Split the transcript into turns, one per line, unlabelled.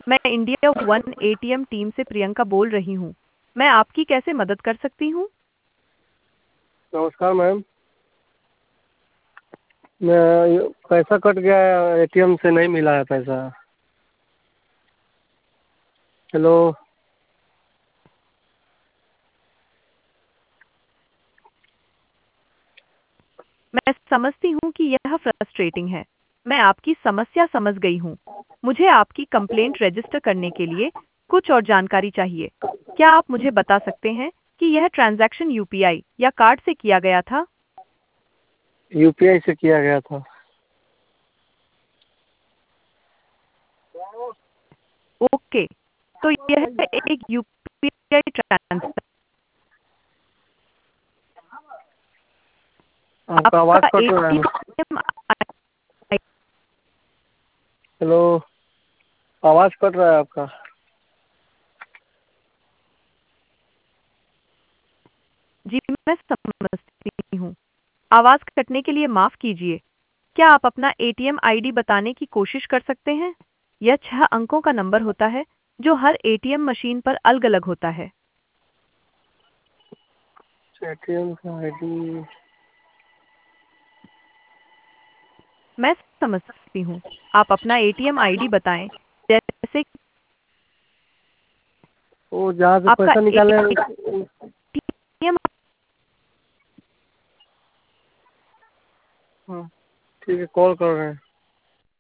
मैं India one ATM team से प्रियंका बोल रही हूँ। मैं आपकी कैसे मदद कर सकती हूँ?
नमस्कार मैम। मैं पैसा कट गया है, एटीएम से नहीं मिला है पैसा। हेलो।
मैं समझती हूँ कि यह फ्रस्ट्रेटिंग है। मैं आपकी समस्या समझ गई हूँ। मुझे आपकी कंप्लेंट रजिस्टर करने के लिए कुछ और जानकारी चाहिए। क्या आप मुझे बता सकते हैं कि यह ट्रांजैक्शन यूपीआई या कार्ड से किया गया था?
यूपीआई से किया गया था।
ओके, तो यह एक यूपीआई ट्रांसफर।
आपका आवाज़
आपका
कट रहा है।
एटीएम।
हेलो। आवाज़ कट रहा है आपका।
जी, मैं समझती हूँ। आवाज़ कटने के लिए माफ़ कीजिए। क्या आप अपना एटीएम आईडी बताने की कोशिश कर सकते हैं? यह 6 अंकों का नंबर होता है, जो हर एटीएम मशीन पर अलग-अलग होता है।
एटीएम का आईडी।
मैं समझ सकती हूँ। आप अपना एटीएम आईडी बताएं, जैसे
वो जहाँ से
आपका
पैसा निकाले हैं
एटीएम।
हाँ, ठीक है, कॉल कर रहे हैं।